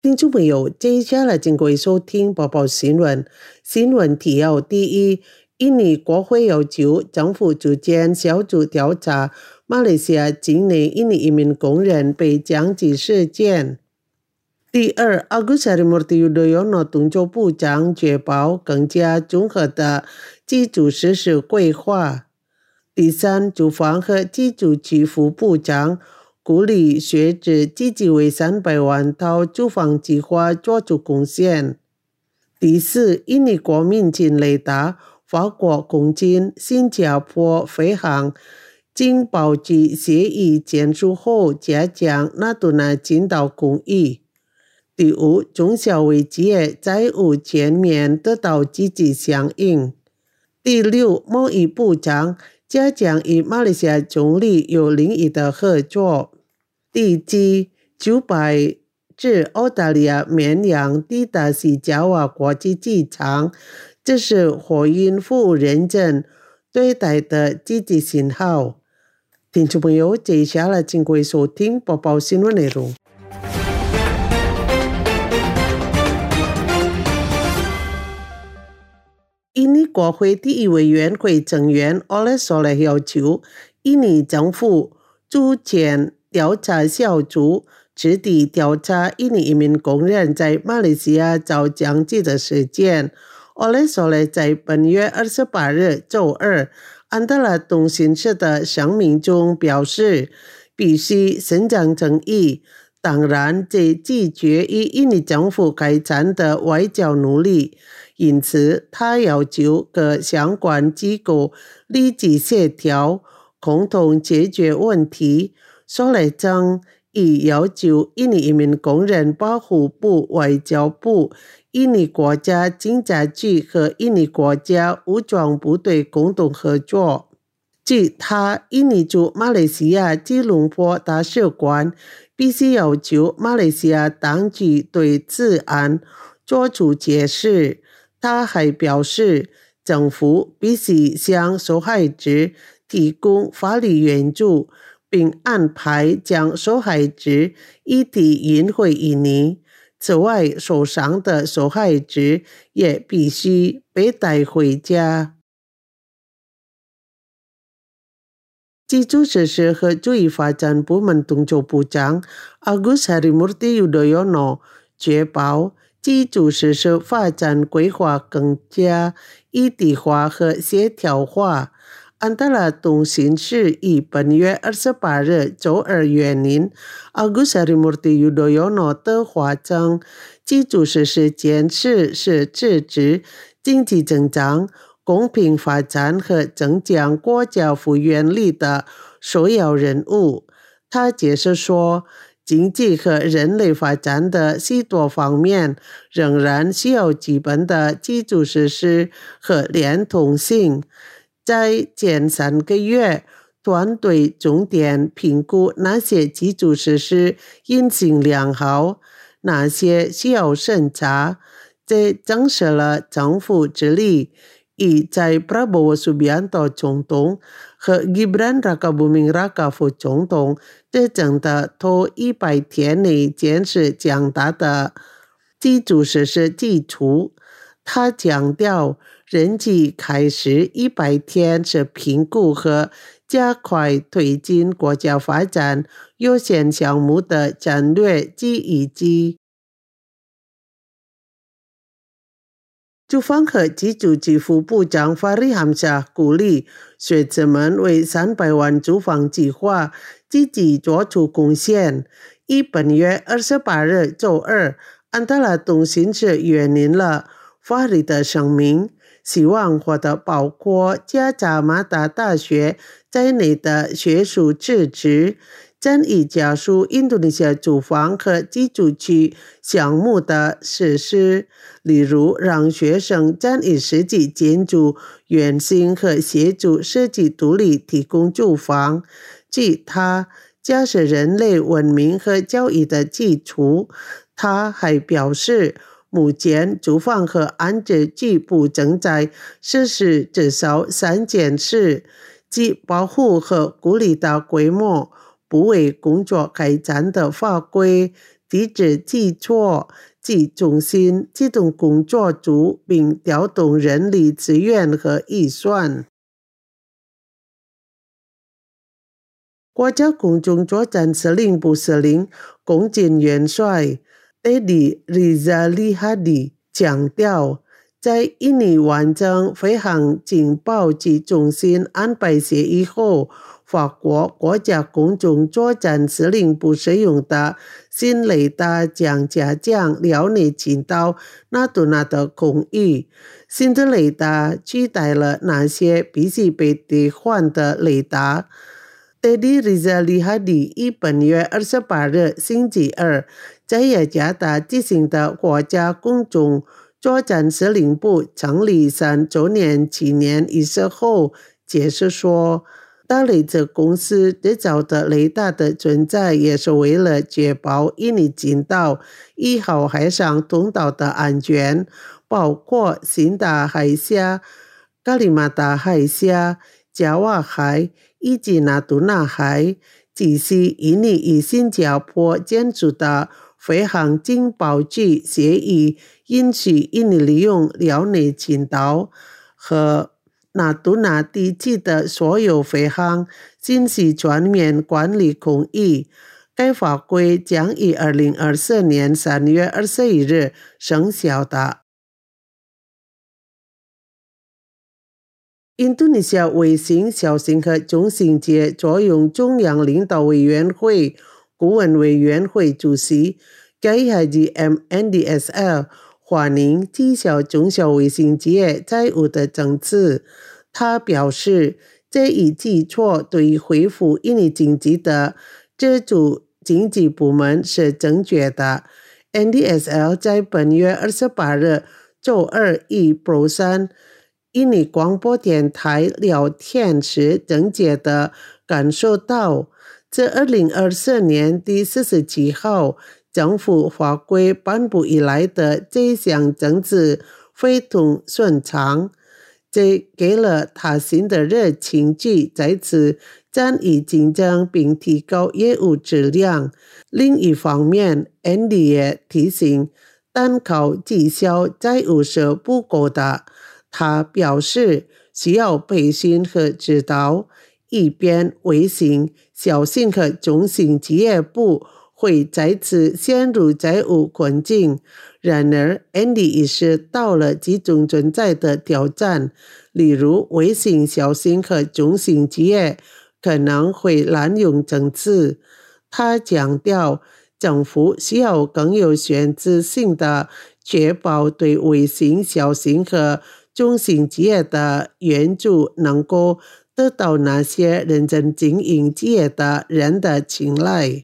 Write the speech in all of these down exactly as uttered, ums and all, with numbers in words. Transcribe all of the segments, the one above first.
听众朋友，接下来请各位收听播报新闻。新闻提要：第一，印尼国会要求政府组建小组调查马来西亚境内印尼移民工人被枪击事件。第二， Agus Harimurti Yudhoyono 动作部长确保更加综合的基础设施规划。第三，住房和居住区副部长鼓励学者积极为三百万套住房计划做出贡献。第四，印尼国民经雷达法国共进新加坡飞航经保级协议签署后加强纳杜纳金岛公益。第五，中小微企业债务全面得到积极响应。第六，贸易部长加强与马来西亚总理有领域的合作。第七，九百只澳大利亚绵羊抵达西爪哇国际机场，这是货运服务认真对待的积极信号。听众朋友，接下来请各位收听播报新闻内容。印尼国会第一委员会成员 Oleh Soleh 要求印尼政府组建调查小组，彻底调查印尼移民工人在马来西亚遭枪击的事件。Oleh Soleh 在本月二十八日周二安达拉通讯社的声明中表示，必须伸张正义，当然这拒绝与印尼政府开展的外交努力。因此，他要求各相关机构立即协调，共同解决问题。索雷将亦要求印尼移民工人保护部、外交部、印尼国家警察局和印尼国家武装部队共同合作。据他，印尼驻马来西亚吉隆坡大使馆必须要求马来西亚当局对此案作出解释。他还表示，政府必须向受害者提供法律援助，并安排将受害者遗体运回印尼。此外，受伤的受害者也必须被带回家。基础设施和注意发展部门动作部长 Agus Harimurti Yudhoyono 确保基础设施发展规划更加一体化和协调化。安达拉通讯社于本月二十八日周二援引 Agus Harimurti Yudhoyono 的话称，基础设施建设是支持经济增长、公平发展和增强国家复原力的首要任务。他解释说，经济和人类发展的许多方面仍然需要基本的基础设施和连通性。在前三个月，团队重点评估哪些基础设施运行良好，哪些需要审查。这证实了政府致力以在 Prabowo Subianto 总统和 Gibran Rakabuming Raka 副总统执政的头一百天内建设强大的基础设施基础。他强调，任期开始一百天是评估和加快推进国家发展优先项目的战略记忆机。住房和居住区副部长 Fahri Hamzah 鼓励学者们为三百万住房计划积极做出贡献。于本月二十八日周二，安达拉通讯社援引了 Fahri 的声明，希望获得包括加扎马达大学在内的学术支持，将以加速印度尼西亚住房和居住区项目的实施，例如让学生将以实际建筑原型和协助设计独立提供住房。据他，这是人类文明和教育的基础。他还表示，目前住房和安置局部正在实施至少三件事，即保护和鼓励大规模不为工作开展的法规、 直指记错及中心机动工作组，并调动人力资源和预算。国家空中作战司令部司令、空军元帅 Teddy Rizali Hadi 强调，在印尼完成飞航情报及中心安排协议后，法国国家空中作战司令部使用的新雷达将加强辽宁群岛纳杜纳的空域。新的雷达取代了那些必须被替换的雷达。Teddy Rizali Hadi 于本月二十八日星期二在雅加达举行的国家空中作战司令部成立三周年纪念仪式后解释说，大雷泽公司制造的雷达的存在也是为了确保印尼群岛一号海上通道的安全，包括新达海峡、加里马达海峡、加瓦海以及纳杜纳海，只是印尼与新加坡签署的飞航情报局协议允许印尼利用辽宁群岛和纳杜纳地区的所有飞航信息全面管理空域。该法规将于二零二四年三月二十一日生效的。印度尼西亚卫星小型和中型企业作用中央领导委员会顾问委员会主席盖哈吉 M N D S L 欢迎中小中小卫星企业债务的增资。他表示，这一举措对于恢复印尼经济的支柱经济部门是正确的。N D S L 在本月二十八日周二与brosan三印尼广播电台聊天时正确地感受到，自二零二四年第四十七号政府法规颁布以来的这项政治非同顺畅，这给了他新的热情去再次战役竞争并提高业务质量。另一方面 ，N D 也提醒，单靠绩效债务是不够的。他表示需要培训和指导，以便卫星小型和中型企业不会再次陷入债务困境。然而 N D 意识到了其中存在的挑战，例如卫星小型和中型企业可能会滥用政治。他强调，政府需要更有选择性的确保对卫星小型和中型企业的援助能够得到那些认真经营企业的人的青睐。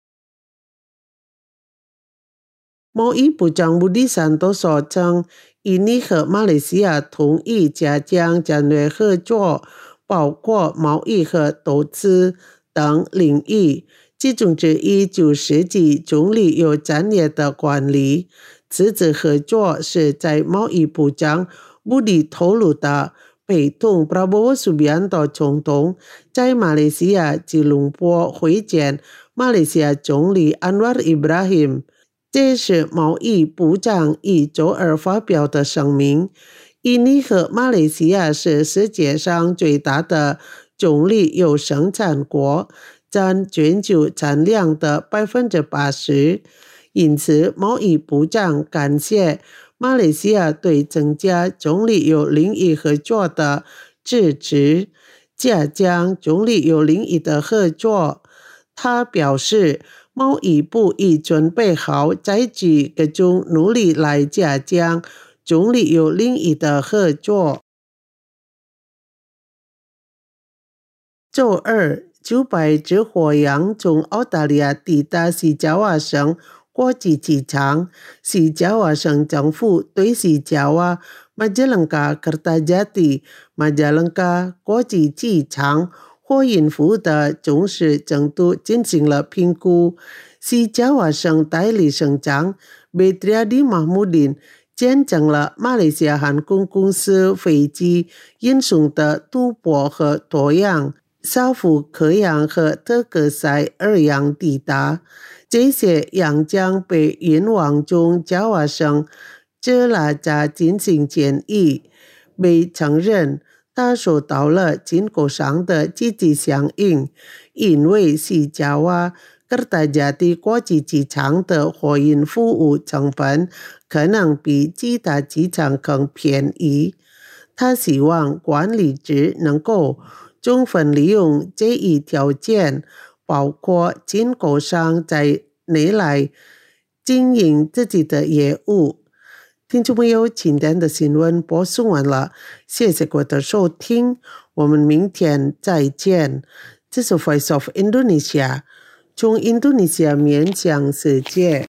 贸易部长布迪山多说称，印尼和马来西亚同意加强战略合作，包括贸易和投资等领域，其中之一就是及中立有战略的管理。此次合作是在贸易部长布迪透露的，陪同 Prabowo Subianto 总统在马来西亚吉隆坡会见马来西亚总理 Anwar Ibrahim。这是贸易部长于周二发表的声明。印尼和马来西亚是世界上最大的棕榈油生产国，占全球产量的 百分之八十。因此，贸易部长感谢马来西亚对增加棕榈油领域合作的支持，加强棕榈油领域的合作。他表示，贸易部已准备好采取各种努力来加强棕榈油领域的合作。周二，九百只火羊从澳大利亚抵达西爪哇省国际机场。西爪哇省政府对西爪哇、马加楞加、Kertajati、马加楞加国际机场货运服务的重视程度进行了评估。西爪哇省代理省长 Bedriadi Mahmudin 见证了马来西亚航空公司飞机运送的赌博和多样、沙夫克洋和特克塞二洋抵达。 这些样将被愿望中交换成这拉扎进行检疫，被承认它受到了经过上的积极响应，因为西加瓦Kertajati国际机场的货运服务成本可能比其他机场更便宜。他希望管理者能够充分利用这一条件，包括经过商在内来经营自己的业务。听众朋友，今天的新闻播送完了，谢谢各位的收听，我们明天再见。这是 Voice of Indonesia， 从印度尼西亚面向世界。